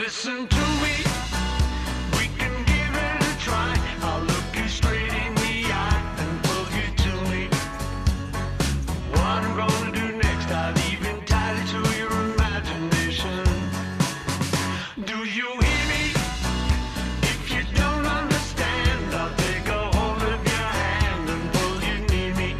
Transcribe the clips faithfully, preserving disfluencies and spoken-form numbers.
Listen to me, we can give it a try. I'll look you straight in the eye and pull you to me. What I'm gonna do next, I'll leave entirely to your imagination. Do you hear me? If you don't understand, I'll take a hold of your hand and pull you near me.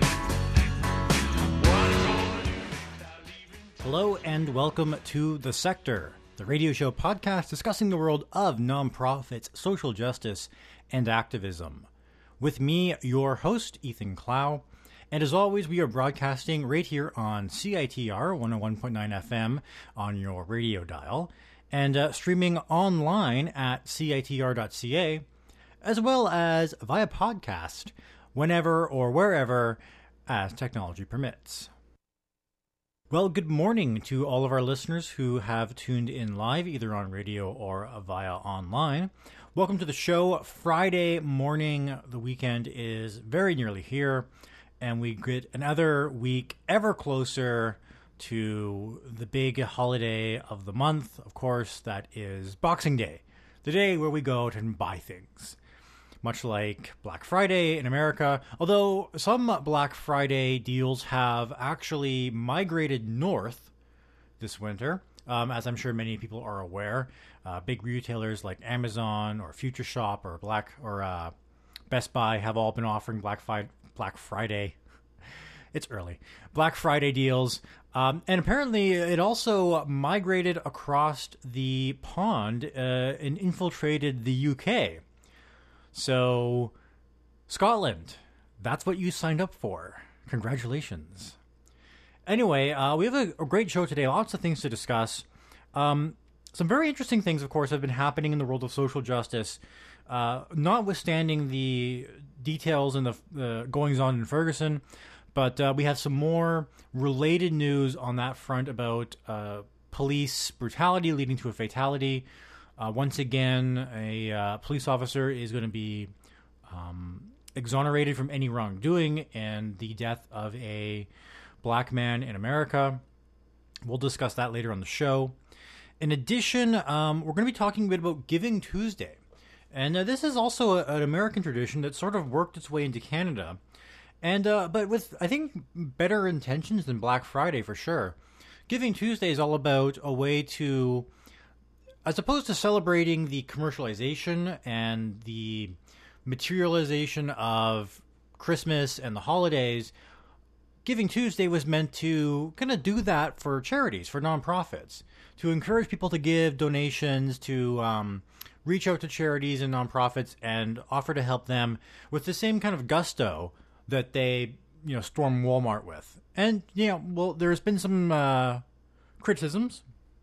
What I'm gonna do next, I'll leave. Hello and welcome to The Sector, the radio show podcast discussing the world of nonprofits, social justice, and activism. With me, your host, Ethan Clow. And as always, we are broadcasting right here on C I T R one oh one point nine F M on your radio dial, and uh, streaming online at C I T R dot C A, as well as via podcast, whenever or wherever as technology permits. Well, good morning to all of our listeners who have tuned in live, either on radio or via online. Welcome to the show. Friday morning, the weekend is very nearly here, and we get another week ever closer to the big holiday of the month. Of course, that is Boxing Day, the day where we go out and buy things. Much like Black Friday in America, although some Black Friday deals have actually migrated north this winter, um, as I'm sure many people are aware. Uh, big retailers like Amazon or Future Shop or Black or uh, Best Buy have all been offering Black, Fi- Black Friday. It's early. Black Friday deals. Um, and apparently it also migrated across the pond uh, and infiltrated the U K. So, Scotland, that's what you signed up for. Congratulations. Anyway, uh, we have a, a great show today. Lots of things to discuss. Um, some very interesting things, of course, have been happening in the world of social justice, uh, notwithstanding the details and the uh, goings-on in Ferguson. But uh, we have some more related news on that front about uh, police brutality leading to a fatality. Uh, once again, a uh, police officer is going to be um, exonerated from any wrongdoing and the death of a black man in America. We'll discuss that later on the show. In addition, um, we're going to be talking a bit about Giving Tuesday. And uh, this is also a, an American tradition that sort of worked its way into Canada. And uh, but with, I think, better intentions than Black Friday for sure. Giving Tuesday is all about a way to, as opposed to celebrating the commercialization and the materialization of Christmas and the holidays, Giving Tuesday was meant to kind of do that for charities, for nonprofits, to encourage people to give donations, to um, reach out to charities and nonprofits and offer to help them with the same kind of gusto that they, you know, storm Walmart with. And, you know, well, there's been some uh, criticisms.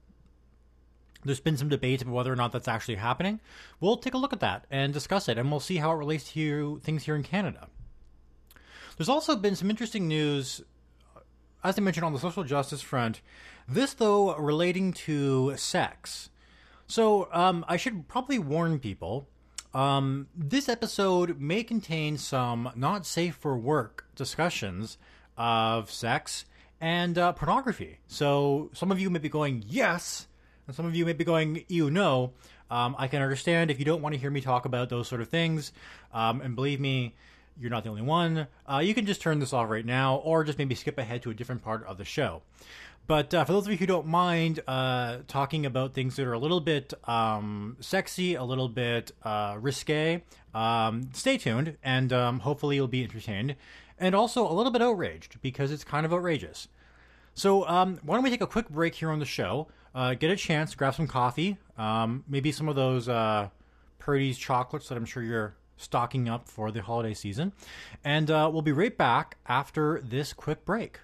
There's been some debate about whether or not that's actually happening. We'll take a look at that and discuss it, and we'll see how it relates to things here in Canada. There's also been some interesting news, as I mentioned, on the social justice front. This, though, relating to sex. So um, I should probably warn people, um, this episode may contain some not safe for work discussions of sex and uh, pornography. So some of you may be going, yes, and some of you may be going, ew, no. Um, I can understand if you don't want to hear me talk about those sort of things. Um, and believe me, you're not the only one. Uh, you can just turn this off right now or just maybe skip ahead to a different part of the show. But uh, for those of you who don't mind uh, talking about things that are a little bit um, sexy, a little bit uh, risque, um, stay tuned and um, hopefully you'll be entertained. And also a little bit outraged because it's kind of outrageous. So um, why don't we take a quick break here on the show, uh, get a chance to grab some coffee, um, maybe some of those uh, Purdy's chocolates that I'm sure you're stocking up for the holiday season. And uh, we'll be right back after this quick break.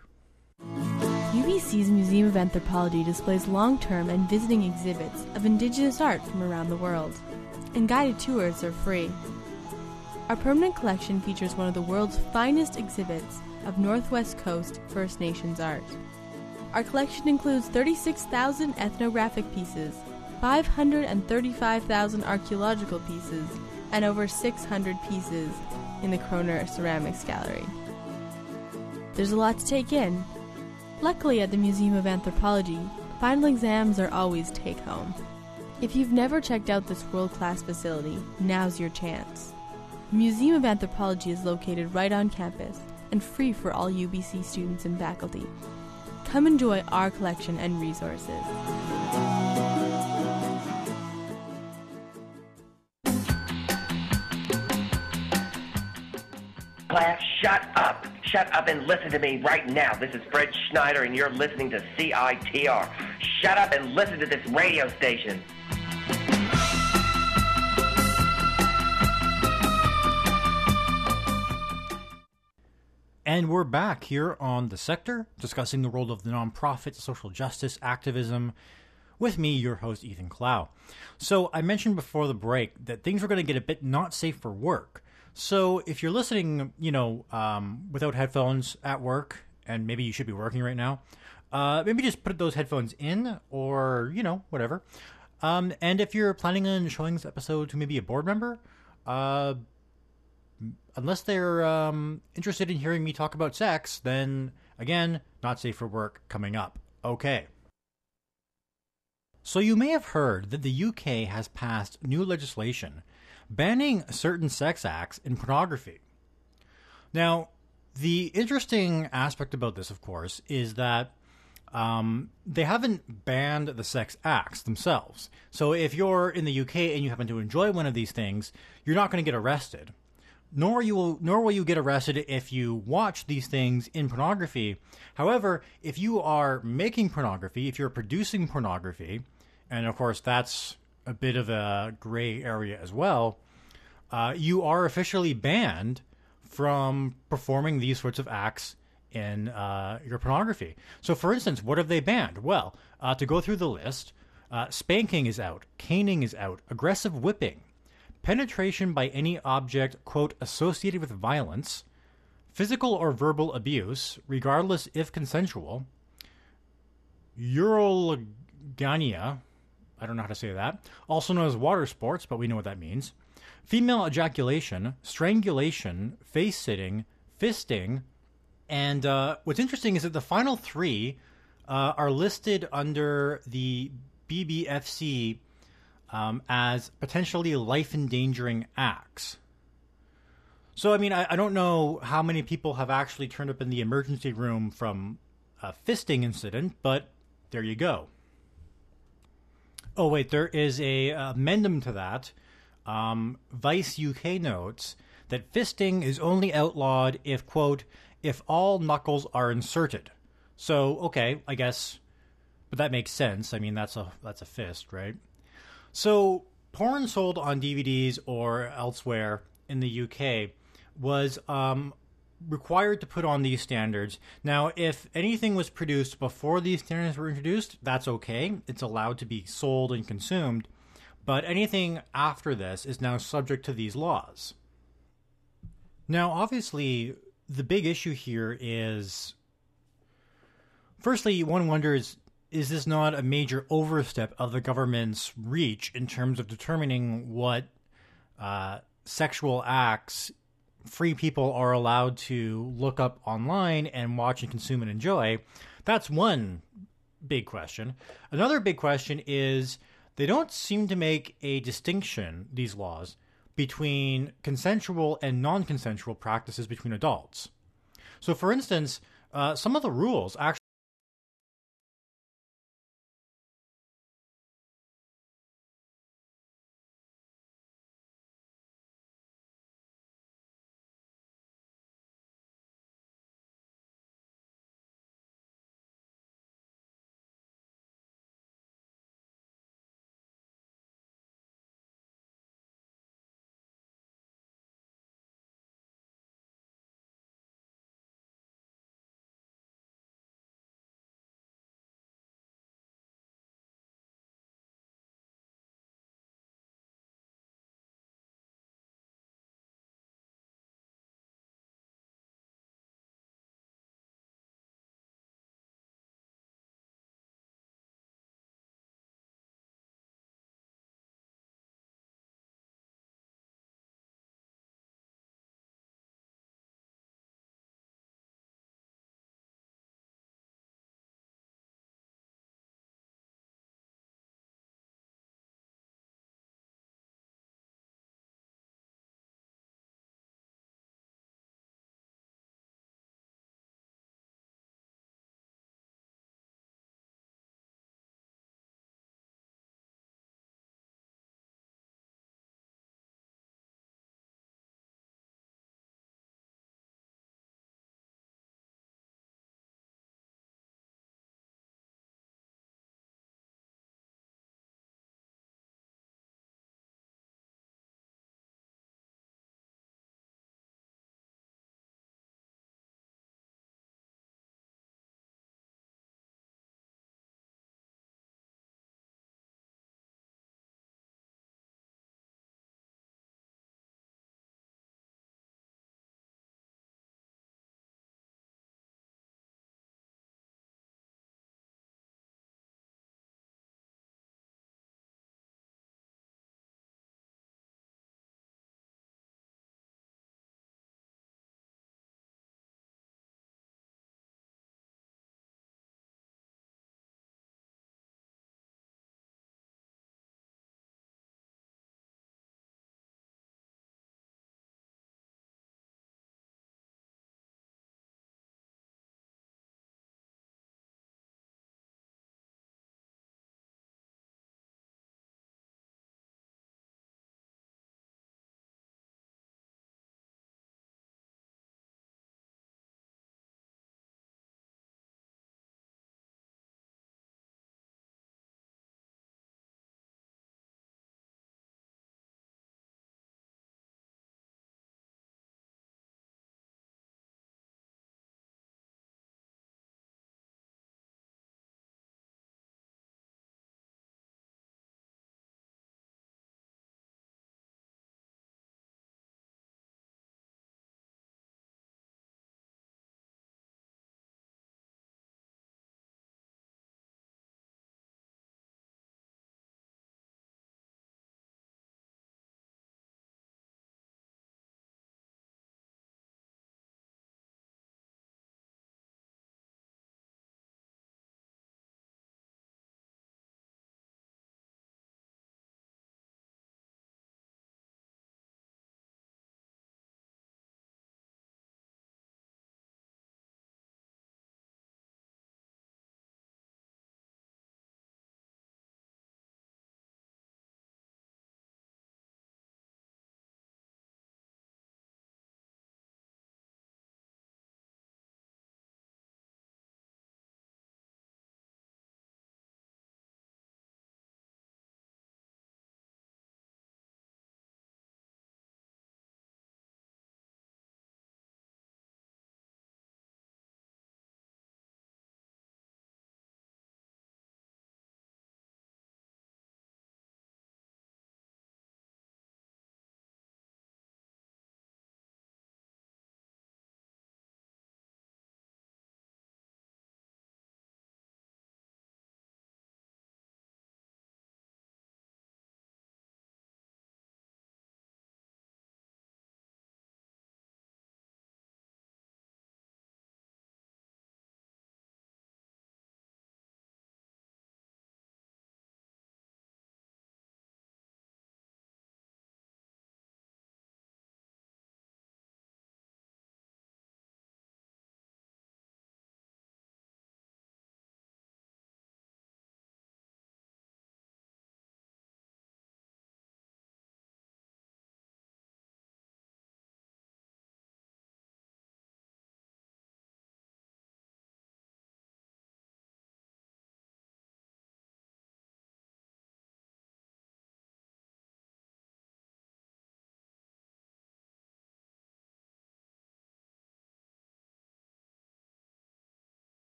U B C's Museum of Anthropology displays long-term and visiting exhibits of Indigenous art from around the world, and guided tours are free. Our permanent collection features one of the world's finest exhibits of Northwest Coast First Nations art. Our collection includes thirty-six thousand ethnographic pieces, five hundred thirty-five thousand archaeological pieces, and over six hundred pieces in the Kroner Ceramics Gallery. There's a lot to take in. Luckily, at the Museum of Anthropology, final exams are always take-home. If you've never checked out this world-class facility, now's your chance. The Museum of Anthropology is located right on campus and free for all U B C students and faculty. Come enjoy our collection and resources. Class, shut up. Shut up and listen to me right now. This is Fred Schneider, and you're listening to C I T R. Shut up and listen to this radio station. And we're back here on The Sector, discussing the world of the nonprofit social justice activism, with me, your host, Ethan Clow. So I mentioned before the break that things are going to get a bit not safe for work. So if you're listening, you know, um, without headphones at work, and maybe you should be working right now, uh, maybe just put those headphones in, or, you know, whatever. Um, and if you're planning on showing this episode to maybe a board member, uh, unless they're um, interested in hearing me talk about sex, then, again, not safe for work coming up. Okay. So you may have heard that the U K has passed new legislation banning certain sex acts in pornography. Now, the interesting aspect about this, of course, is that um, they haven't banned the sex acts themselves. So if you're in the U K and you happen to enjoy one of these things, you're not going to get arrested. Nor you will, nor will you get arrested if you watch these things in pornography. However, if you are making pornography, if you're producing pornography, and of course that's a bit of a gray area as well, uh, you are officially banned from performing these sorts of acts in uh, your pornography. So, for instance, what have they banned? Well, uh, to go through the list, uh, spanking is out, caning is out, aggressive whipping, penetration by any object, quote, associated with violence, physical or verbal abuse, regardless if consensual, urolagania, I don't know how to say that, also known as water sports, but we know what that means, female ejaculation, strangulation, face-sitting, fisting, and uh, what's interesting is that the final three uh, are listed under the B B F C Um, as potentially life-endangering acts. So, I mean, I, I don't know how many people have actually turned up in the emergency room from a fisting incident, but there you go. Oh, wait, there is a addendum to that. Um, Vice U K notes that fisting is only outlawed if, quote, if all knuckles are inserted. So, okay, I guess, but that makes sense. I mean, that's a that's a fist, right? So, porn sold on D V Ds or elsewhere in the U K was um, required to put on these standards. Now, if anything was produced before these standards were introduced, that's okay. It's allowed to be sold and consumed. But anything after this is now subject to these laws. Now, obviously, the big issue here is, firstly, one wonders, is this not a major overstep of the government's reach in terms of determining what uh, sexual acts free people are allowed to look up online and watch and consume and enjoy? That's one big question. Another big question is they don't seem to make a distinction, these laws, between consensual and non-consensual practices between adults. So, for instance, uh, some of the rules actually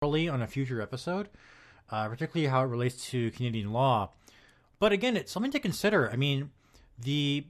on a future episode, uh, particularly how it relates to Canadian law. But again, it's something to consider. I mean, the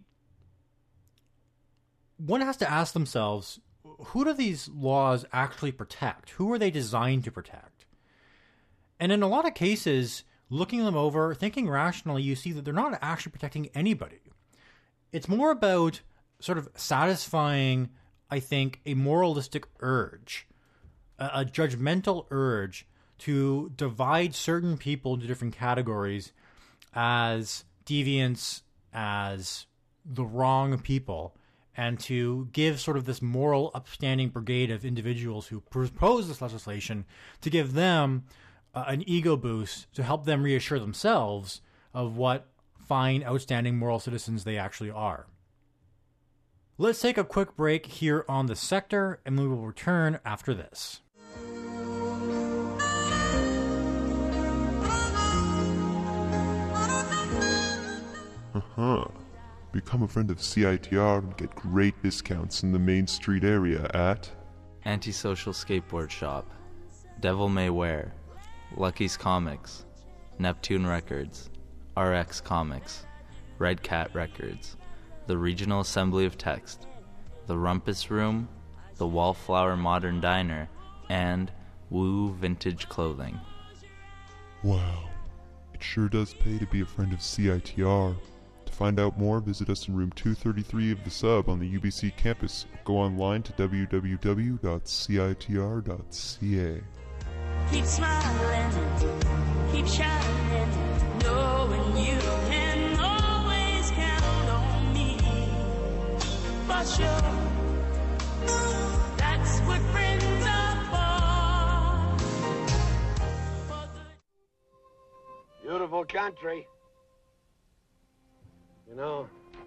one has to ask themselves, who do these laws actually protect? Who are they designed to protect? And in a lot of cases, looking them over, thinking rationally, you see that they're not actually protecting anybody. It's more about sort of satisfying, I think, a moralistic urge, a, a judgmental urge to divide certain people into different categories as deviants, as the wrong people, and to give sort of this moral upstanding brigade of individuals who propose this legislation, to give them uh, an ego boost to help them reassure themselves of what fine, outstanding moral citizens they actually are. Let's take a quick break here on The Sector, and we will return after this. Uh-huh. Become a friend of C I T R and get great discounts in the Main Street area at Antisocial Skateboard Shop, Devil May Wear, Lucky's Comics, Neptune Records, R X Comics, Red Cat Records, the Regional Assembly of Text, the Rumpus Room, the Wallflower Modern Diner, and Woo Vintage Clothing. Wow. It sure does pay to be a friend of C I T R. To find out more, visit us in room two thirty-three of the Sub on the U B C campus. Go online to w w w dot c i t r dot c a. Keep smiling, keep shining, knowing you can always count on me. For sure, that's what friends are for. Beautiful country. You know,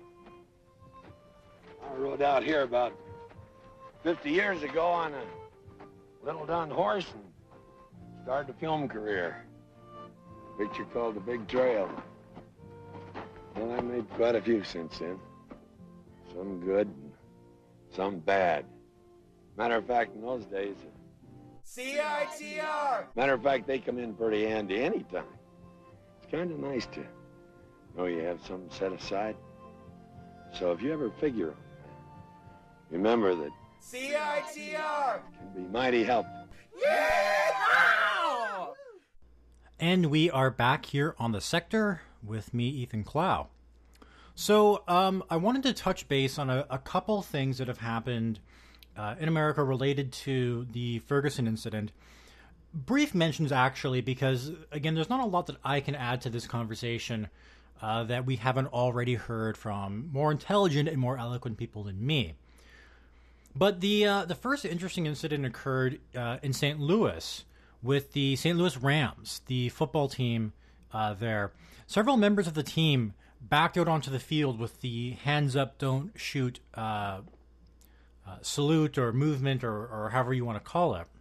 I rode out here about fifty years ago on a little dun horse and started a film career. A picture called The Big Trail. Well, I made quite a few since then. Some good and some bad. Matter of fact, in those days... C I T R! Matter of fact, they come in pretty handy anytime. It's kind of nice to know you have something set aside. So if you ever figure on that, remember that C I T R can be mighty helpful. Yeah! And we are back here on The Sector with me, Ethan Clow. So um, I wanted to touch base on a, a couple things that have happened uh, in America related to the Ferguson incident. Brief mentions, actually, because, again, there's not a lot that I can add to this conversation uh, that we haven't already heard from more intelligent and more eloquent people than me. But the uh, the first interesting incident occurred uh, in Saint Louis with the Saint Louis Rams, the football team uh, there. Several members of the team backed out onto the field with the hands up, don't shoot uh, uh, salute or movement, or, or however you want to call it.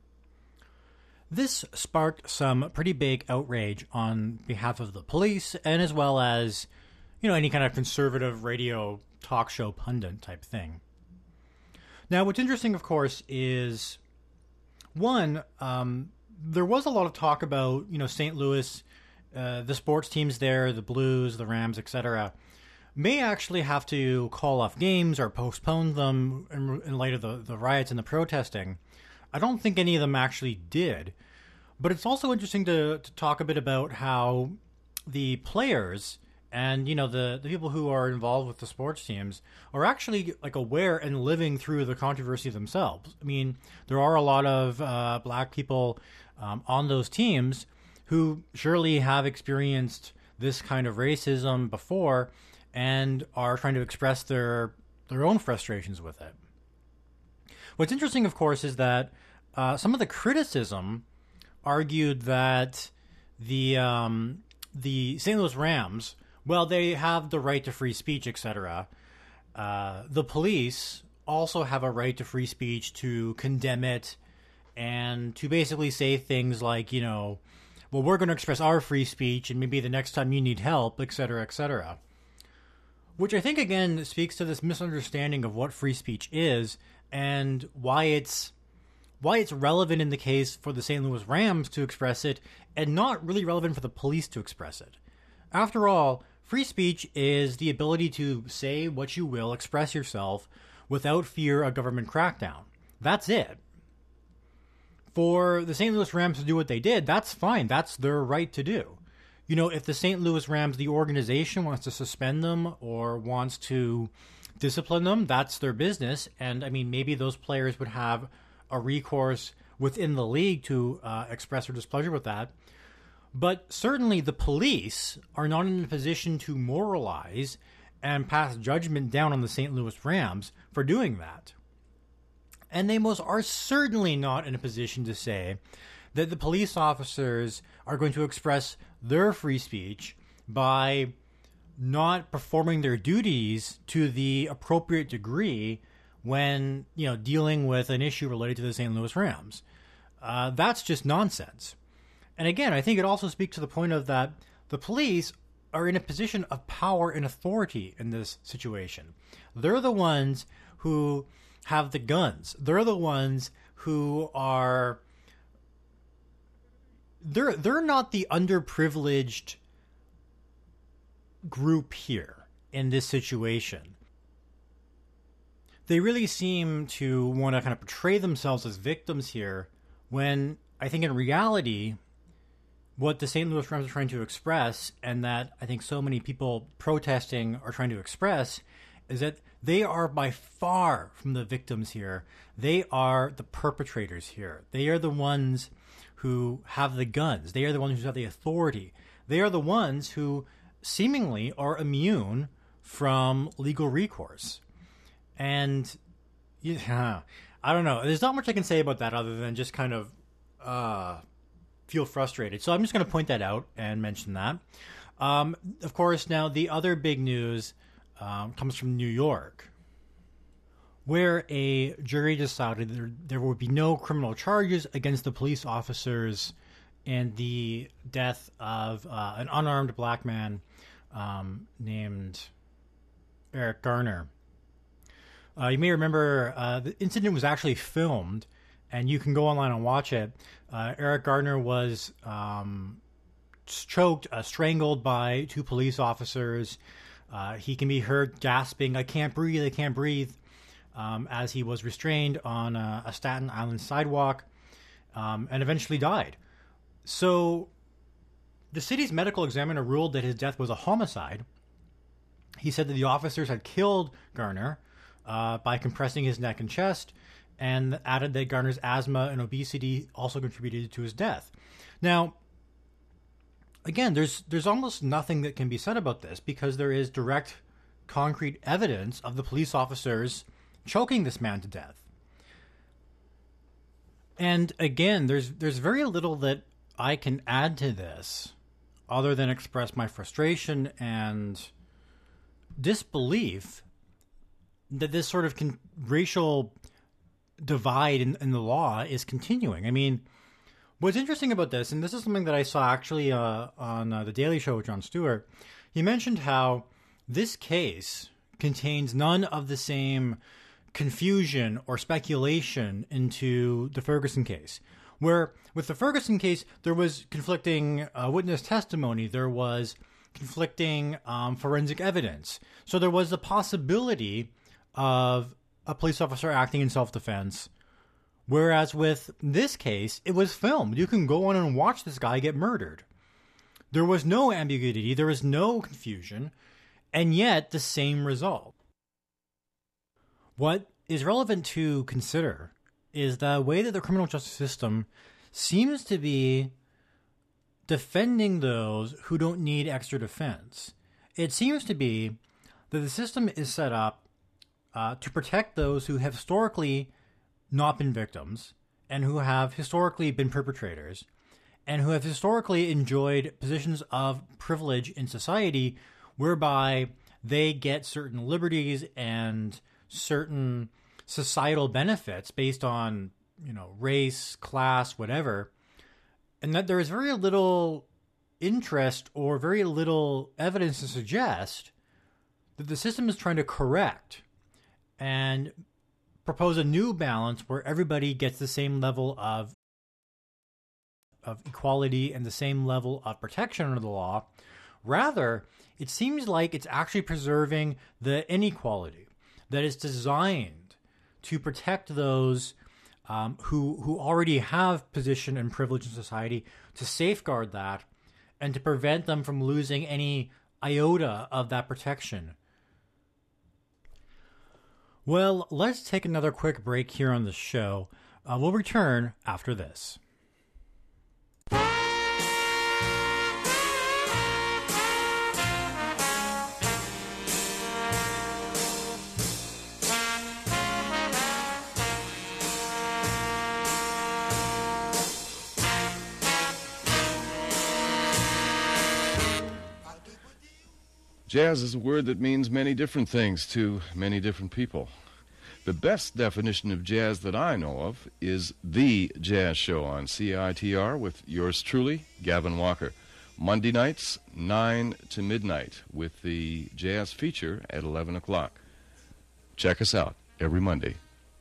This sparked some pretty big outrage on behalf of the police, and as well as, you know, any kind of conservative radio talk show pundit type thing. Now, what's interesting, of course, is, one, um, there was a lot of talk about, you know, Saint Louis, uh, the sports teams there, the Blues, the Rams, et cetera, may actually have to call off games or postpone them in, in light of the, the riots and the protesting. I don't think any of them actually did. But it's also interesting to, to talk a bit about how the players and, you know, the, the people who are involved with the sports teams are actually, like, aware and living through the controversy themselves. I mean, there are a lot of uh, black people um, on those teams who surely have experienced this kind of racism before and are trying to express their their own frustrations with it. What's interesting, of course, is that uh, some of the criticism argued that the um, the Saint Louis Rams, well, they have the right to free speech, et cetera. Uh, the police also have a right to free speech to condemn it and to basically say things like, you know, well, we're going to express our free speech and maybe the next time you need help, et cetera, et cetera. Which I think, again, speaks to this misunderstanding of what free speech is and why it's why it's relevant in the case for the Saint Louis Rams to express it and not really relevant for the police to express it. After all, free speech is the ability to say what you will, express yourself without fear of government crackdown. That's it. For the Saint Louis Rams to do what they did, that's fine. That's their right to do. You know, if the Saint Louis Rams, the organization, wants to suspend them or wants to discipline them, that's their business. And, I mean, maybe those players would have a recourse within the league to uh, express their displeasure with that. But certainly the police are not in a position to moralize and pass judgment down on the Saint Louis Rams for doing that. And they most are certainly not in a position to say that the police officers are going to express their free speech by not performing their duties to the appropriate degree when, you know, dealing with an issue related to the Saint Louis Rams. Uh, that's just nonsense. And again, I think it also speaks to the point of that the police are in a position of power and authority in this situation. They're the ones who have the guns. They're the ones who are... They're, they're not the underprivileged group here in this situation. They really seem to want to kind of portray themselves as victims here when I think in reality, what the Saint Louis Rams are trying to express, and that I think so many people protesting are trying to express, is that they are by far from the victims here. They are the perpetrators here. They are the ones who have the guns. They are the ones who have the authority. They are the ones who seemingly are immune from legal recourse. And yeah, I don't know. There's not much I can say about that other than just kind of uh, feel frustrated. So I'm just going to point that out and mention that. Um, of course, now the other big news um, comes from New York, where a jury decided there, there would be no criminal charges against the police officers in the death of uh, an unarmed black man um, named Eric Garner. Uh, you may remember uh, the incident was actually filmed, and you can go online and watch it. Uh, Eric Garner was um, choked, uh, strangled by two police officers. Uh, he can be heard gasping, "I can't breathe, I can't breathe," um, as he was restrained on a, a Staten Island sidewalk, um, and eventually died. So the city's medical examiner ruled that his death was a homicide. He said that the officers had killed Garner uh, by compressing his neck and chest, and added that Garner's asthma and obesity also contributed to his death. Now, again, there's there's almost nothing that can be said about this because there is direct, concrete evidence of the police officers choking this man to death. And again, there's there's very little that I can add to this other than express my frustration and disbelief that this sort of con- racial divide in, in the law is continuing. I mean, what's interesting about this, and this is something that I saw actually uh, on uh, The Daily Show with Jon Stewart, he mentioned how this case contains none of the same confusion or speculation into the Ferguson case. Where with the Ferguson case, there was conflicting uh, witness testimony, there was conflicting um, forensic evidence. So there was the possibility of a police officer acting in self-defense. Whereas with this case, it was filmed. You can go on and watch this guy get murdered. There was no ambiguity, there was no confusion, and yet the same result. What is relevant to consider is the way that the criminal justice system seems to be defending those who don't need extra defense. It seems to be that the system is set up uh, to protect those who have historically not been victims and who have historically been perpetrators and who have historically enjoyed positions of privilege in society whereby they get certain liberties and certain societal benefits based on, you know, race, class, whatever, and that there is very little interest or very little evidence to suggest that the system is trying to correct and propose a new balance where everybody gets the same level of of equality and the same level of protection under the law. Rather, it seems like it's actually preserving the inequality that is designed to protect those um, who who already have position and privilege in society, to safeguard that and to prevent them from losing any iota of that protection. Well, let's take another quick break here on the show. Uh, we'll return after this. Jazz is a word that means many different things to many different people. The best definition of jazz that I know of is The Jazz Show on C I T R with yours truly, Gavin Walker. Monday nights, nine to midnight, with the jazz feature at eleven o'clock. Check us out every Monday.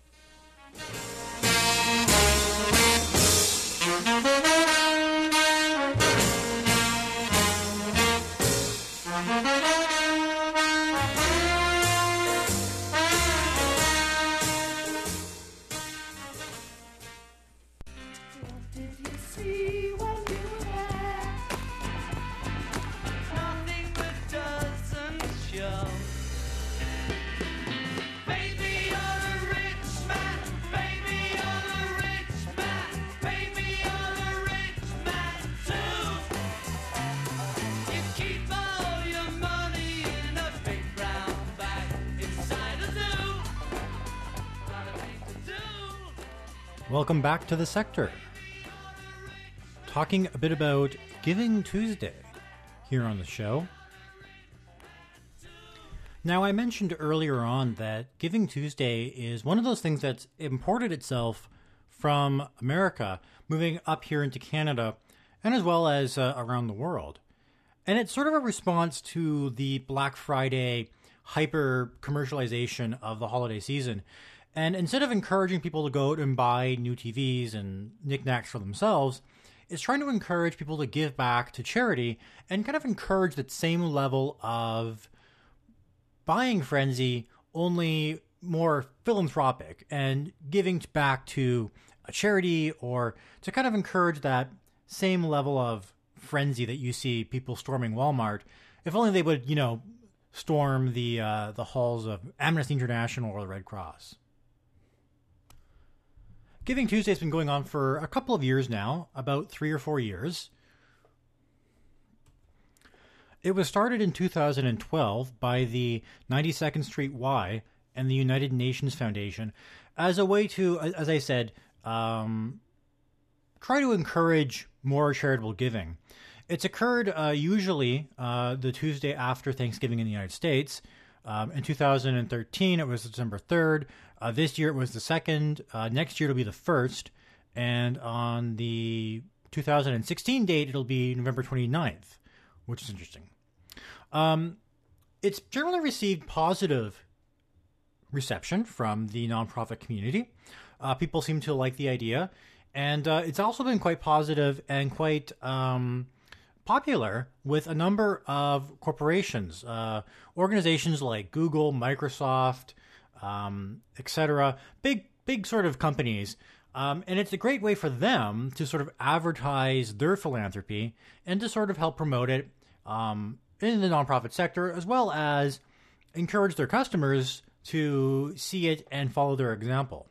Welcome back to The Sector. Talking a bit about Giving Tuesday here on the show. Now, I mentioned earlier on that Giving Tuesday is one of those things that's imported itself from America, moving up here into Canada, and as well as uh, around the world. And it's sort of a response to the Black Friday hyper commercialization of the holiday season. And instead of encouraging people to go out and buy new T Vs and knickknacks for themselves, it's trying to encourage people to give back to charity and kind of encourage that same level of buying frenzy, only more philanthropic and giving back to a charity, or to kind of encourage that same level of frenzy that you see people storming Walmart. If only they would, you know, storm the uh, the halls of Amnesty International or the Red Cross. Giving Tuesday has been going on for a couple of years now, about three or four years. It was started in two thousand twelve by the ninety-second Street Y and the United Nations Foundation as a way to, as I said, um, try to encourage more charitable giving. It's occurred uh, usually uh, the Tuesday after Thanksgiving in the United States. Um, in two thousand thirteen, it was December third. Uh, this year, it was the second. Uh, next year, it'll be the first. And on the two thousand sixteen date, it'll be November twenty-ninth, which is interesting. Um, it's generally received positive reception from the nonprofit community. Uh, people seem to like the idea. And uh, it's also been quite positive and quite um, popular with a number of corporations, uh, organizations like Google, Microsoft, um, et cetera. Big, big sort of companies. Um, and it's a great way for them to sort of advertise their philanthropy and to sort of help promote it um, in the nonprofit sector, as well as encourage their customers to see it and follow their example.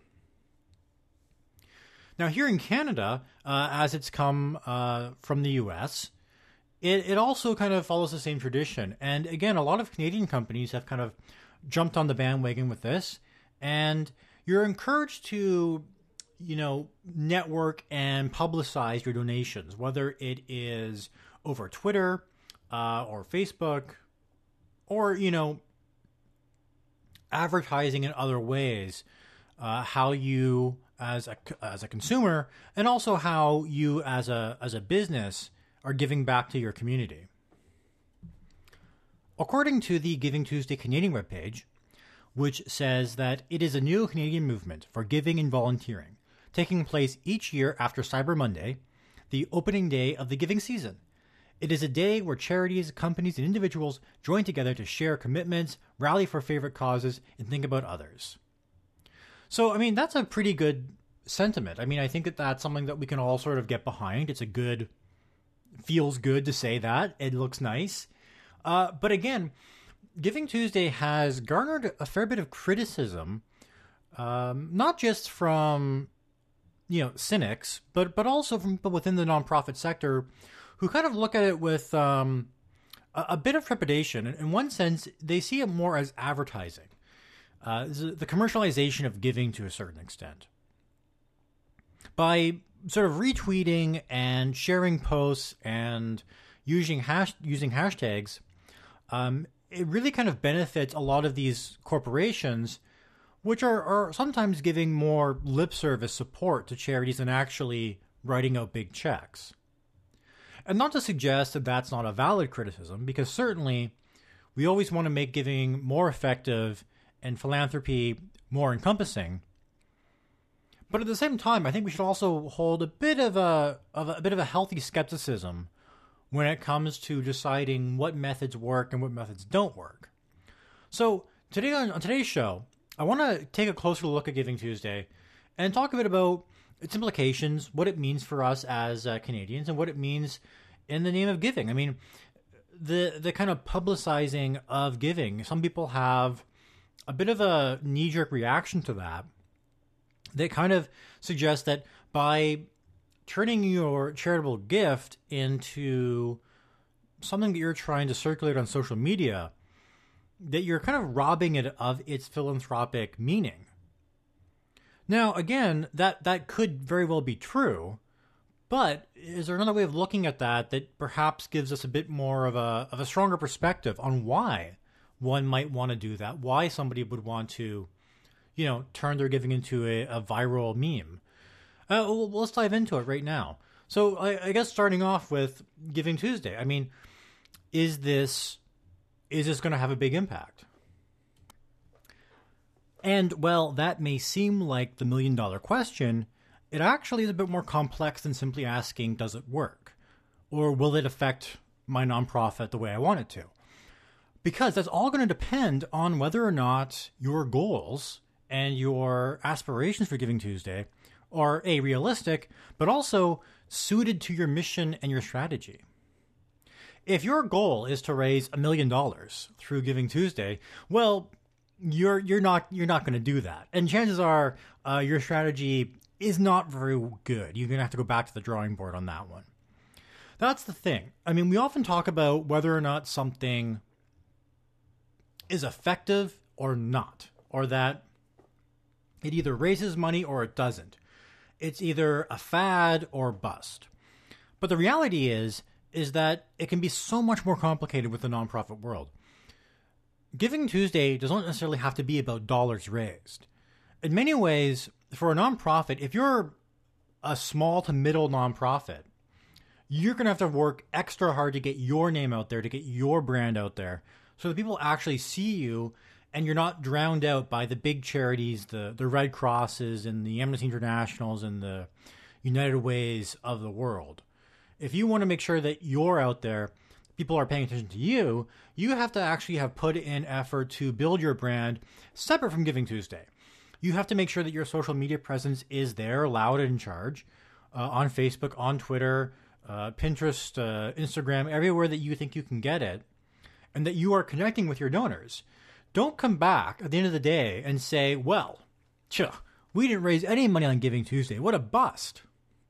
Now, here in Canada, uh, as it's come uh, from the U S, it, it also kind of follows the same tradition. And again, a lot of Canadian companies have kind of jumped on the bandwagon with this. And you're encouraged to, you know, network and publicize your donations, whether it is over Twitter uh, or Facebook, or, you know, advertising in other ways, uh, how you as a as a consumer, and also how you as a as a business are giving back to your community. According to the Giving Tuesday Canadian webpage, which says that it is a new Canadian movement for giving and volunteering, taking place each year after Cyber Monday, the opening day of the giving season. It is a day where charities, companies, and individuals join together to share commitments, rally for favorite causes, and think about others. So, I mean, that's a pretty good sentiment. I mean, I think that that's something that we can all sort of get behind. It's a good, feels good to say that. It looks nice. Uh, but again, Giving Tuesday has garnered a fair bit of criticism, um, not just from, you know, cynics, but, but also from people within the nonprofit sector who kind of look at it with um, a, a bit of trepidation. In one sense, they see it more as advertising, uh, the commercialization of giving to a certain extent. By sort of retweeting and sharing posts and using hash using hashtags, um, it really kind of benefits a lot of these corporations, which are, are sometimes giving more lip service support to charities than actually writing out big checks. And not to suggest that that's not a valid criticism, because certainly we always want to make giving more effective and philanthropy more encompassing. But at the same time, I think we should also hold a bit of a, of a, a bit of a healthy skepticism when it comes to deciding what methods work and what methods don't work. So today on, on today's show, I want to take a closer look at Giving Tuesday and talk a bit about its implications, what it means for us as uh, Canadians, and what it means in the name of giving. I mean, the the kind of publicizing of giving, some people have a bit of a knee-jerk reaction to that. They kind of suggest that by turning your charitable gift into something that you're trying to circulate on social media, that you're kind of robbing it of its philanthropic meaning. Now, again, that, that could very well be true, but is there another way of looking at that that perhaps gives us a bit more of a of a stronger perspective on why one might want to do that, why somebody would want to, you know, turn their giving into a, a viral meme? Uh, well, let's dive into it right now. So I, I guess starting off with Giving Tuesday, I mean, is this is this going to have a big impact? And, well, that may seem like the million-dollar question. It actually is a bit more complex than simply asking, does it work? Or will it affect my nonprofit the way I want it to? Because that's all going to depend on whether or not your goals and your aspirations for Giving Tuesday are, A, realistic, but also suited to your mission and your strategy. If your goal is to raise a million dollars through Giving Tuesday, well, you're you're not you're not going to do that, and chances are uh, your strategy is not very good. You're going to have to go back to the drawing board on that one. That's the thing. I mean, we often talk about whether or not something is effective or not, or that it either raises money or it doesn't. It's either a fad or bust. But the reality is, is that it can be so much more complicated with the nonprofit world. Giving Tuesday doesn't necessarily have to be about dollars raised. In many ways, for a nonprofit, if you're a small to middle nonprofit, you're going to have to work extra hard to get your name out there, to get your brand out there, so that people actually see you and you're not drowned out by the big charities, the, the Red Crosses and the Amnesty Internationals and the United Ways of the world. If you want to make sure that you're out there, people are paying attention to you, you have to actually have put in effort to build your brand separate from Giving Tuesday. You have to make sure that your social media presence is there, loud and in charge, uh, on Facebook, on Twitter, uh, Pinterest, uh, Instagram, everywhere that you think you can get it, and that you are connecting with your donors. Don't come back at the end of the day and say, well, tch, we didn't raise any money on Giving Tuesday. What a bust.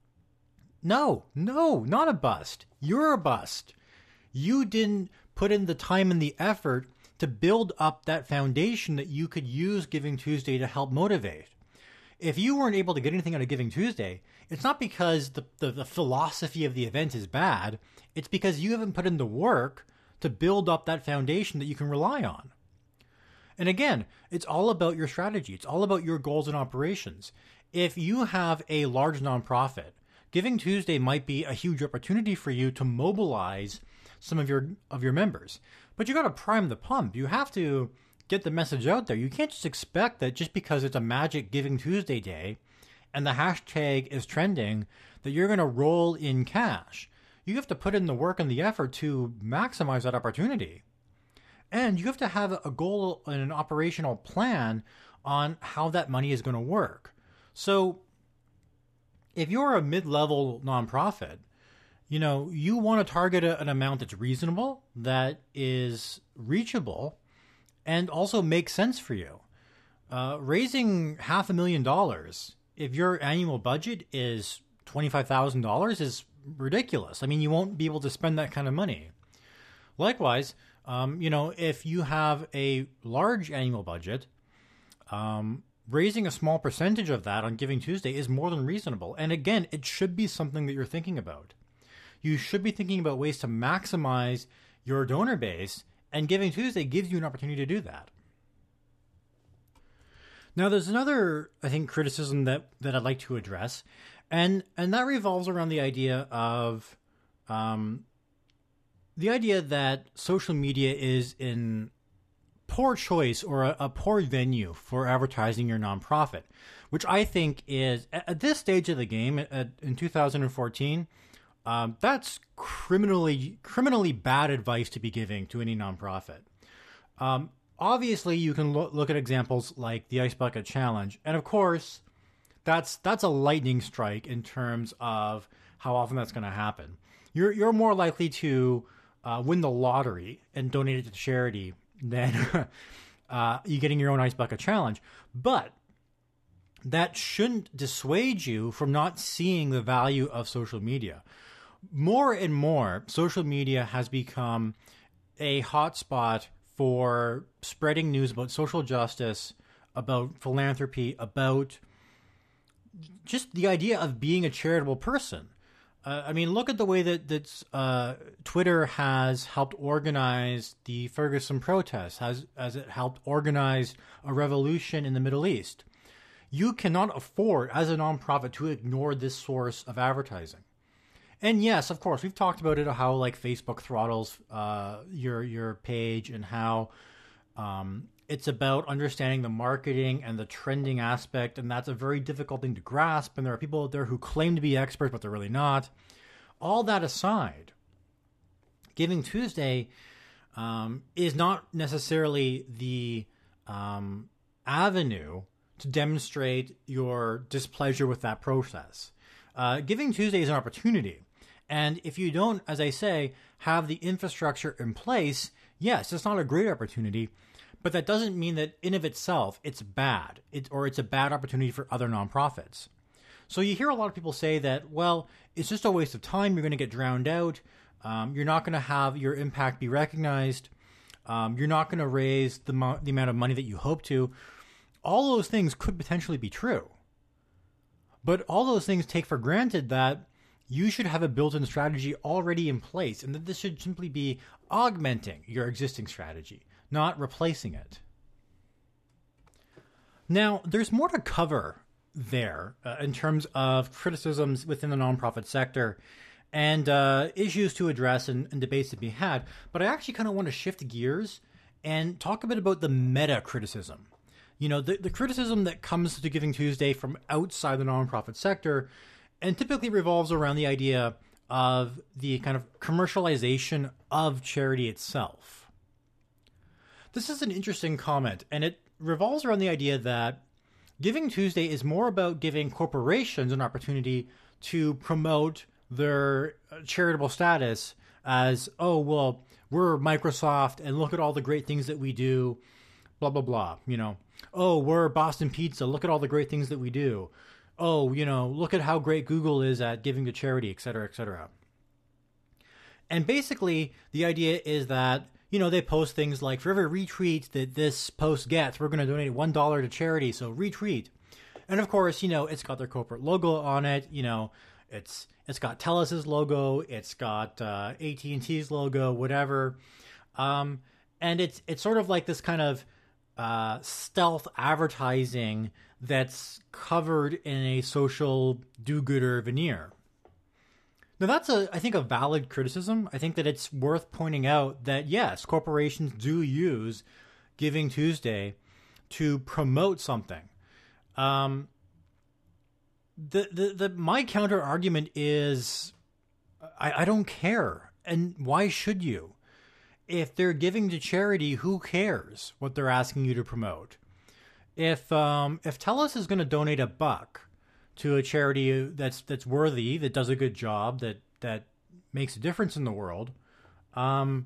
No, no, not a bust. You're a bust. You didn't put in the time and the effort to build up that foundation that you could use Giving Tuesday to help motivate. If you weren't able to get anything out of Giving Tuesday, it's not because the, the, the philosophy of the event is bad. It's because you haven't put in the work to build up that foundation that you can rely on. And again, it's all about your strategy. It's all about your goals and operations. If you have a large nonprofit, Giving Tuesday might be a huge opportunity for you to mobilize some of your of your members. But you got to prime the pump. You have to get the message out there. You can't just expect that just because it's a Magic Giving Tuesday day and the hashtag is trending that you're going to roll in cash. You have to put in the work and the effort to maximize that opportunity. And you have to have a goal and an operational plan on how that money is going to work. So if you're a mid-level nonprofit, you know, you want to target a, an amount that's reasonable, that is reachable, and also makes sense for you. Uh, raising half a million dollars, if your annual budget is twenty-five thousand dollars, is ridiculous. I mean, you won't be able to spend that kind of money. Likewise, um, you know, if you have a large annual budget, um, raising a small percentage of that on Giving Tuesday is more than reasonable. And again, it should be something that you're thinking about. You should be thinking about ways to maximize your donor base, and Giving Tuesday gives you an opportunity to do that. Now, there's another, I think, criticism that, that I'd like to address, and and that revolves around the idea of um, the idea that social media is in poor choice or a, a poor venue for advertising your nonprofit, which I think is, at, at this stage of the game, at, in two thousand fourteen, um, that's criminally criminally bad advice to be giving to any nonprofit. Um, obviously, you can lo- look at examples like the Ice Bucket Challenge, and of course, that's that's a lightning strike in terms of how often that's going to happen. You're you're more likely to uh, win the lottery and donate it to charity than uh, you getting your own Ice Bucket Challenge. But that shouldn't dissuade you from not seeing the value of social media. More and more, social media has become a hotspot for spreading news about social justice, about philanthropy, about just the idea of being a charitable person. Uh, I mean, look at the way that that's, uh, Twitter has helped organize the Ferguson protests, has as it helped organize a revolution in the Middle East. You cannot afford, as a nonprofit, to ignore this source of advertising. And yes, of course, we've talked about it, how like Facebook throttles uh, your your page, and how um, it's about understanding the marketing and the trending aspect, and that's a very difficult thing to grasp. And there are people out there who claim to be experts, but they're really not. All that aside, Giving Tuesday um, is not necessarily the um, avenue to demonstrate your displeasure with that process. Uh, Giving Tuesday is an opportunity. And if you don't, as I say, have the infrastructure in place, yes, it's not a great opportunity, but that doesn't mean that in of itself it's bad, it, or it's a bad opportunity for other nonprofits. So you hear a lot of people say that, well, it's just a waste of time, you're going to get drowned out, um, you're not going to have your impact be recognized, um, you're not going to raise the, mo- the amount of money that you hope to. All those things could potentially be true. But all those things take for granted that you should have a built-in strategy already in place, and that this should simply be augmenting your existing strategy, not replacing it. Now, there's more to cover there uh, in terms of criticisms within the nonprofit sector and uh, issues to address and, and debates to be had, but I actually kind of want to shift gears and talk a bit about the meta criticism. You know, the, the criticism that comes to Giving Tuesday from outside the nonprofit sector, and typically revolves around the idea of the kind of commercialization of charity itself. This is an interesting comment, and it revolves around the idea that Giving Tuesday is more about giving corporations an opportunity to promote their charitable status as, oh, well, we're Microsoft, and look at all the great things that we do, blah, blah, blah, you know. Oh, we're Boston Pizza, look at all the great things that we do. Oh, you know, look at how great Google is at giving to charity, et cetera, et cetera. And basically, the idea is that, you know, they post things like, for every retweet that this post gets, we're going to donate one dollar to charity, so retweet. And of course, you know, it's got their corporate logo on it, you know, it's it's got TELUS's logo, it's got uh, A T and T's logo, whatever. Um, and it's it's sort of like this kind of uh, stealth advertising that's covered in a social do-gooder veneer. Now that's, a, I think, a valid criticism. I think that it's worth pointing out that, yes, corporations do use Giving Tuesday to promote something. Um, the, the, the, my counter argument is I, I don't care. And why should you? If they're giving to charity, who cares what they're asking you to promote? If um, if TELUS is going to donate a buck to a charity that's that's worthy, that does a good job, that that makes a difference in the world, um,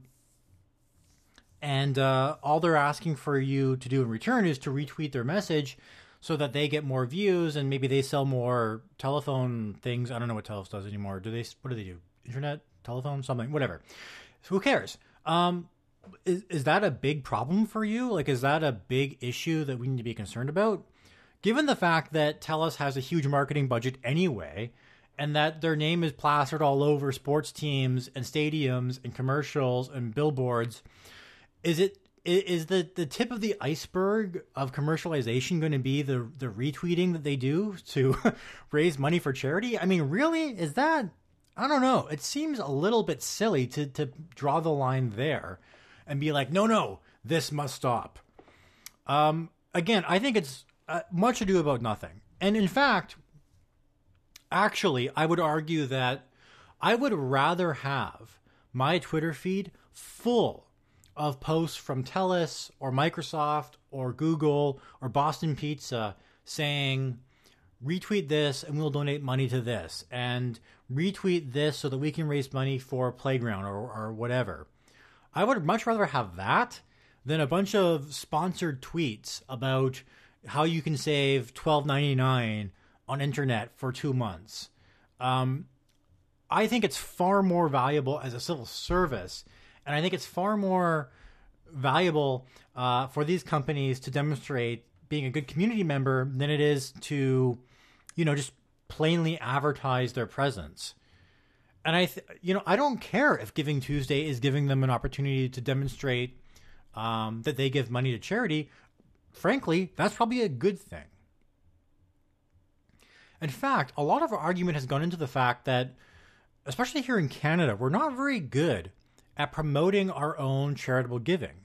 and uh, all they're asking for you to do in return is to retweet their message so that they get more views and maybe they sell more telephone things. I don't know what TELUS does anymore. Do they? What do they do? Internet, telephone, something, whatever. So who cares? Um, is is that a big problem for you? Like, is that a big issue that we need to be concerned about? Given the fact that TELUS has a huge marketing budget anyway, and that their name is plastered all over sports teams and stadiums and commercials and billboards, is it is the, the tip of the iceberg of commercialization going to be the the retweeting that they do to raise money for charity? I mean, really? Is that... I don't know. It seems a little bit silly to, to draw the line there and be like, no, no, this must stop. Um, again, I think it's uh, much ado about nothing. And in fact, actually, I would argue that I would rather have my Twitter feed full of posts from TELUS or Microsoft or Google or Boston Pizza saying, retweet this and we'll donate money to this, and retweet this so that we can raise money for a playground or, or whatever. I would much rather have that than a bunch of sponsored tweets about how you can save twelve ninety-nine on internet for two months. Um, I think it's far more valuable as a civil service, and I think it's far more valuable uh, for these companies to demonstrate being a good community member than it is to, you know, just plainly advertise their presence. And I, th- you know, I don't care if Giving Tuesday is giving them an opportunity to demonstrate um, that they give money to charity. Frankly, that's probably a good thing. In fact, a lot of our argument has gone into the fact that, especially here in Canada, we're not very good at promoting our own charitable giving.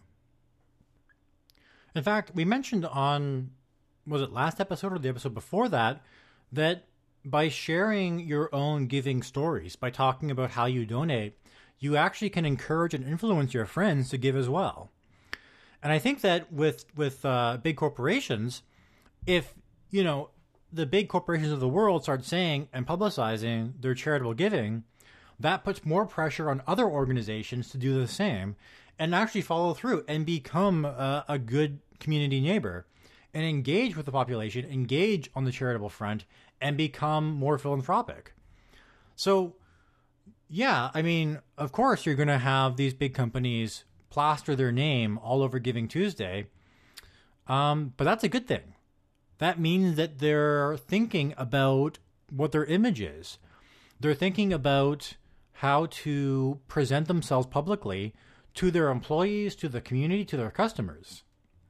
In fact, we mentioned on, was it last episode or the episode before that, that by sharing your own giving stories, by talking about how you donate, you actually can encourage and influence your friends to give as well. And I think that with with uh, big corporations, if, you know, the big corporations of the world start saying and publicizing their charitable giving, that puts more pressure on other organizations to do the same and actually follow through and become a, a good community neighbor and engage with the population, engage on the charitable front, and become more philanthropic. So, yeah, I mean, of course you're going to have these big companies plaster their name all over Giving Tuesday, um, but that's a good thing. That means that they're thinking about what their image is. They're thinking about how to present themselves publicly to their employees, to the community, to their customers.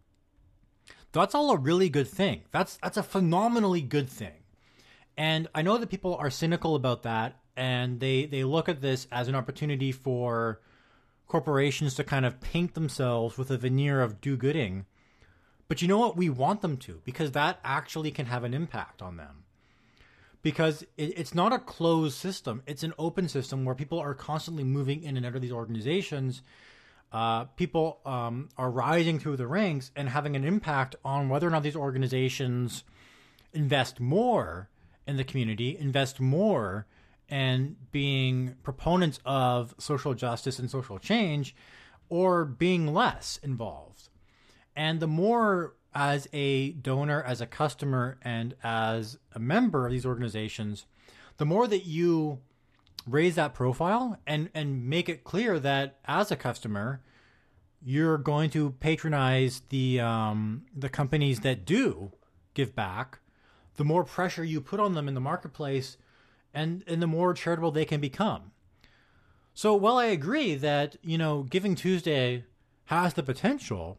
That's all a really good thing. That's that's a phenomenally good thing. And I know that people are cynical about that, and they, they look at this as an opportunity for corporations to kind of paint themselves with a veneer of do-gooding. But you know what? We want them to, because that actually can have an impact on them. Because it, it's not a closed system. It's an open system where people are constantly moving in and out of these organizations. Uh, people um, are rising through the ranks and having an impact on whether or not these organizations invest more in the community, invest more in being proponents of social justice and social change, or being less involved. And the more, as a donor, as a customer, and as a member of these organizations, the more that you raise that profile and, and make it clear that as a customer, you're going to patronize the um, the companies that do give back, the more pressure you put on them in the marketplace, and, and the more charitable they can become. So while I agree that, you know, Giving Tuesday has the potential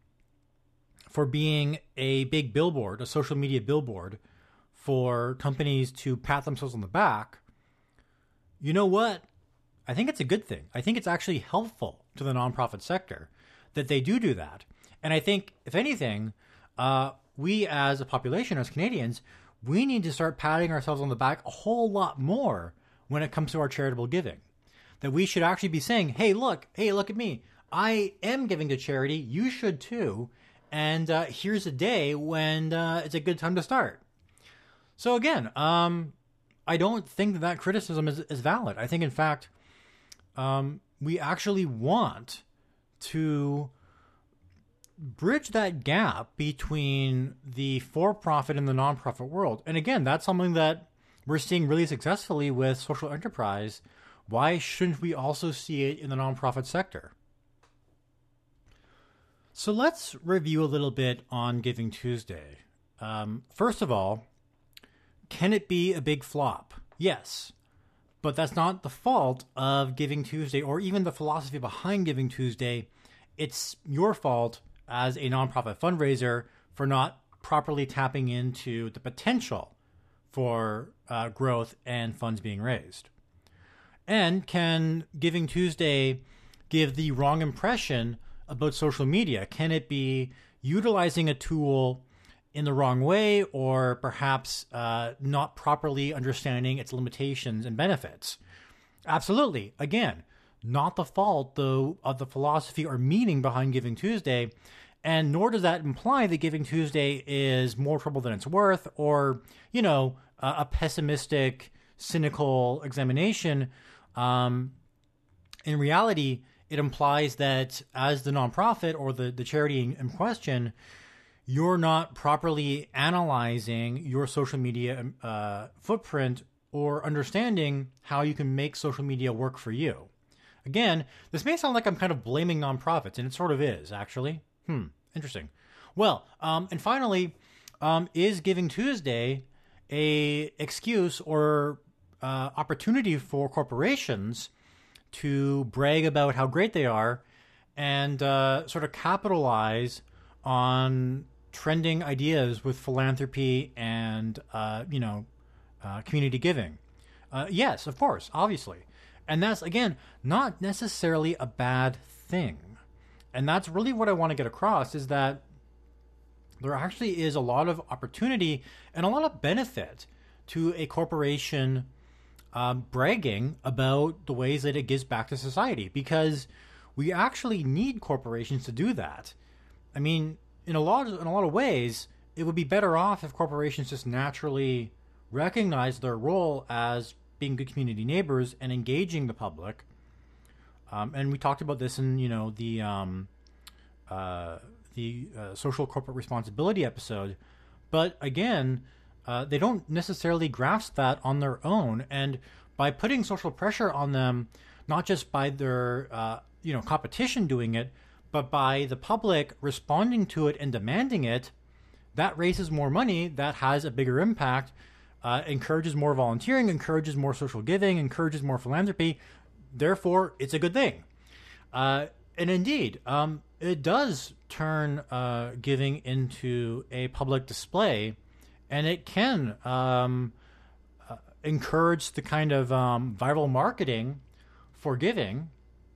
for being a big billboard, a social media billboard for companies to pat themselves on the back, you know what? I think it's a good thing. I think it's actually helpful to the nonprofit sector that they do do that. And I think, if anything, uh, we as a population, as Canadians, we need to start patting ourselves on the back a whole lot more when it comes to our charitable giving. That we should actually be saying, hey, look, hey, look at me. I am giving to charity. You should too. And uh, here's a day when uh, it's a good time to start. So again, um, I don't think that that criticism is, is valid. I think, in fact, um, we actually want to bridge that gap between the for-profit and the non-profit world. And again, that's something that we're seeing really successfully with social enterprise. Why shouldn't we also see it in the nonprofit sector? So let's review a little bit on Giving Tuesday. Um, first of all, can it be a big flop? Yes. But that's not the fault of Giving Tuesday or even the philosophy behind Giving Tuesday. It's your fault as a nonprofit fundraiser for not properly tapping into the potential for uh, growth and funds being raised. And can Giving Tuesday give the wrong impression about social media? Can it be utilizing a tool in the wrong way, or perhaps uh, not properly understanding its limitations and benefits? Absolutely. Again, not the fault, though, of the philosophy or meaning behind Giving Tuesday, and nor does that imply that Giving Tuesday is more trouble than it's worth, or, you know, uh, a pessimistic, cynical examination. Um, in reality, it implies that as the nonprofit or the, the charity in question, you're not properly analyzing your social media uh, footprint or understanding how you can make social media work for you. Again, this may sound like I'm kind of blaming nonprofits, and it sort of is, actually. Hmm, interesting. Well, um, and finally, um, is Giving Tuesday a excuse or uh, opportunity for corporations to brag about how great they are and uh, sort of capitalize on trending ideas with philanthropy and, uh, you know, uh, community giving? Uh, yes, of course, obviously. And that's, again, not necessarily a bad thing. And that's really what I want to get across, is that there actually is a lot of opportunity and a lot of benefit to a corporation um, bragging about the ways that it gives back to society, because we actually need corporations to do that. I mean, in a lot of, in a lot of ways, it would be better off if corporations just naturally recognize their role as being good community neighbors and engaging the public. Um, and we talked about this in, you know, the um, uh, the uh, social corporate responsibility episode. But again, uh, they don't necessarily grasp that on their own. And by putting social pressure on them, not just by their uh, you know competition doing it, but by the public responding to it and demanding it, that raises more money, that has a bigger impact, uh, encourages more volunteering, encourages more social giving, encourages more philanthropy. Therefore, it's a good thing. Uh, and indeed, um, it does turn uh, giving into a public display, and it can um, uh, encourage the kind of um, viral marketing for giving.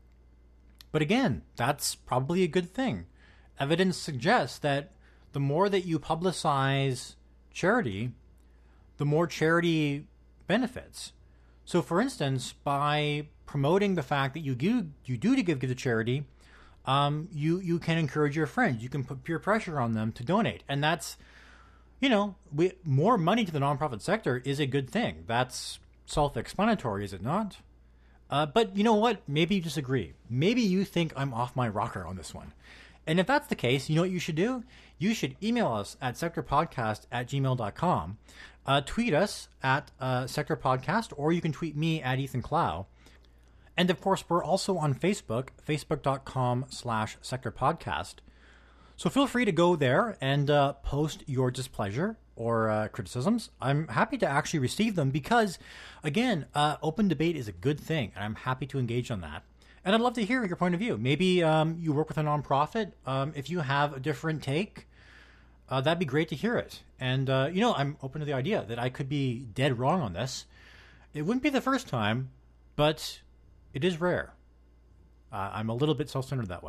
But again, that's probably a good thing. Evidence suggests that the more that you publicize charity, the more charity benefits. So, for instance, by promoting the fact that you do, you do to give, give to charity, um, you, you can encourage your friends. You can put peer pressure on them to donate. And that's, you know, we, more money to the nonprofit sector is a good thing. That's self-explanatory, is it not? Uh, but you know what? Maybe you disagree. Maybe you think I'm off my rocker on this one. And if that's the case, you know what you should do? You should email us at sectorpodcast at gmail dot com. Uh, tweet us at uh, sectorpodcast, or you can tweet me at Ethan Clow. And of course, we're also on Facebook, facebook.com slash sectorpodcast. So feel free to go there and uh, post your displeasure or uh, criticisms. I'm happy to actually receive them because, again, uh, open debate is a good thing, and I'm happy to engage on that. And I'd love to hear your point of view. Maybe um, you work with a nonprofit. Um, if you have a different take, uh, that'd be great to hear it. And, uh, you know, I'm open to the idea that I could be dead wrong on this. It wouldn't be the first time, but it is rare. Uh, I'm a little bit self-centered that way.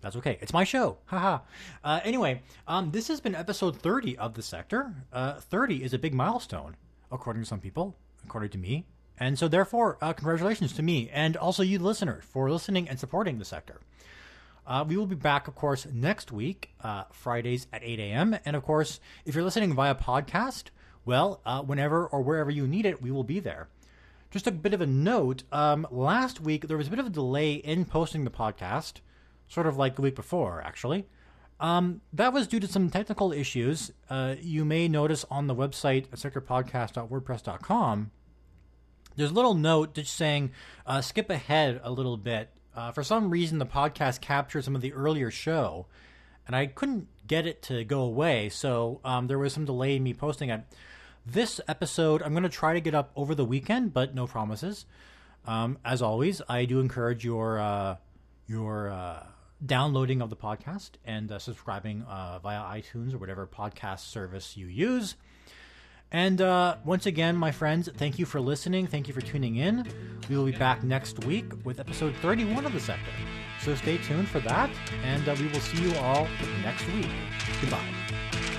That's okay. It's my show. Haha. uh, anyway, um, this has been episode thirty of The Sector. Uh, thirty is a big milestone, according to some people, according to me. And so therefore, uh, congratulations to me and also you listeners for listening and supporting The Sector. Uh, we will be back, of course, next week, uh, Fridays at eight a.m. And of course, if you're listening via podcast, well, uh, whenever or wherever you need it, we will be there. Just a bit of a note, um, last week there was a bit of a delay in posting the podcast. Sort of like the week before, actually. Um, that was due to some technical issues. Uh, you may notice on the website, sector podcast dot wordpress dot com, there's a little note just saying, uh, skip ahead a little bit. Uh, for some reason, the podcast captured some of the earlier show, and I couldn't get it to go away, so um, there was some delay in me posting it. This episode, I'm going to try to get up over the weekend, but no promises. Um, as always, I do encourage your... Uh, your uh, downloading of the podcast and uh, subscribing uh, via iTunes or whatever podcast service you use. And uh, once again, my friends, thank you for listening. Thank you for tuning in. We will be back next week with episode thirty-one of The Sector. So stay tuned for that, and uh, we will see you all next week. Goodbye.